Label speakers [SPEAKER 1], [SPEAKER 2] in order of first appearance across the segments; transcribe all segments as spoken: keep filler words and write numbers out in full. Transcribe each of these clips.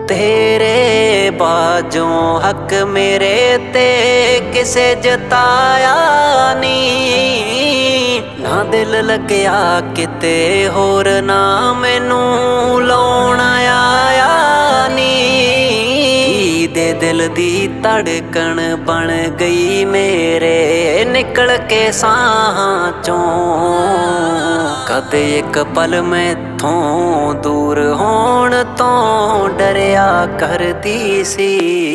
[SPEAKER 1] तेरे बाजों हक मेरे ते किसे जताया नी। ना दिल लग्या किते होर ना मैनू लाउण आया नी। दे दिल दी धड़कन बन गई मेरे निकल के साहां चों। कदे एक पल मैथों दूर होण तो डरिया करदी सी।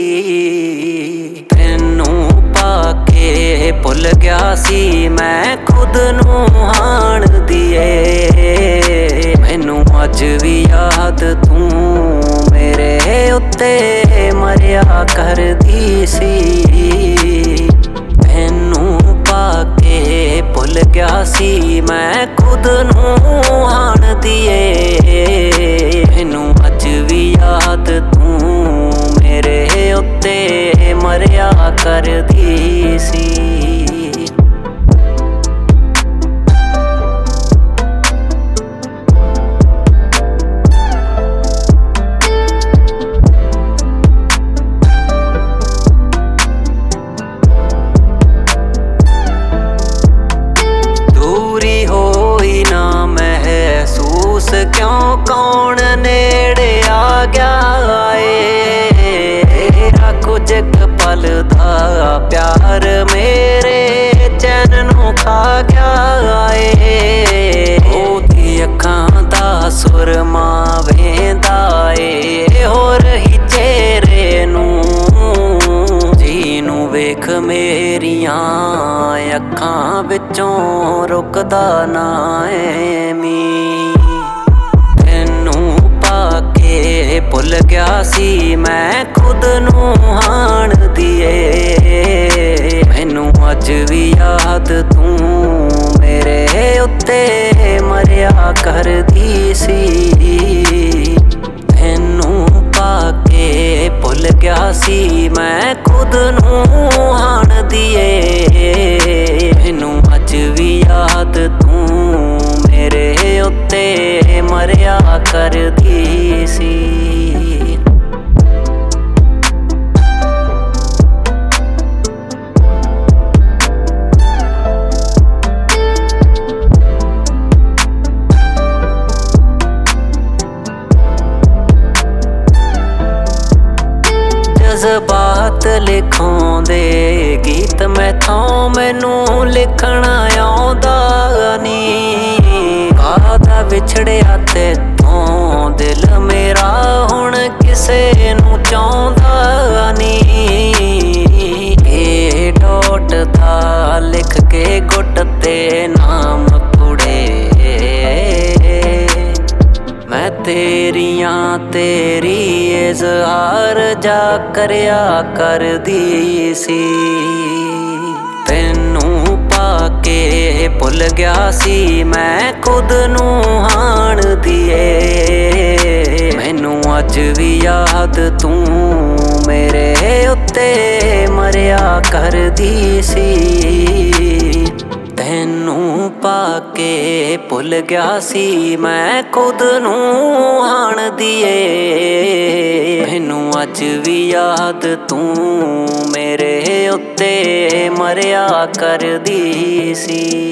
[SPEAKER 1] तैनू पाके भुल गया सी मैं खुद नू हाण दिए। मैनू अज भी याद तू मेरे उत्ते मरिया करदी सी। तैनू पाके भुल गया सी मैं खुद नू हाण दिए। मैनू अज भी याद तू मेरे उत्ते मरिया करदी सी। क्यों कौन नेड़े आ गया ए। तेरा कुछ एक पल दा प्यार मेरे चैन नू खा गया ए। ओदी अखां दा सुरमा वेंदा ए होर ही चेहरे नू। जीनू वेख मेरियां अखां विचों रुकदा ना ऐ मी। भुल गया सी मैं खुद नू हाण दिए। मैनू अज भी याद तू मेरे उत्ते मरिया करदी सी। तैनू पाके भुल गया सी मैं खुद नू हाण दिए। मैनू अज भी याद तू मेरे उत्ते मरिया करदी सी। जज़्बात लिखाउंदे गीत मैथों मैनू लिखना आउंदा नी। कादा विछड़िया तेथों दिल मेरा हुण किसे नू चाहुंदा नी। ए डोट दा लिख के गुट ते नाम कुड़े। मैं तेरियां तेरी इज़हार जा करया करदी सी। तैनू पाके भुल गया सी मैं खुद नू हाण दिए। मैनू अज भी याद तू मेरे उत्ते मरिया करदी सी। तैनू पाके भुल गया सी मैं खुद नू हाण दिए। मैनू अज भी याद तू मेरे उत्ते मरिया करदी सी।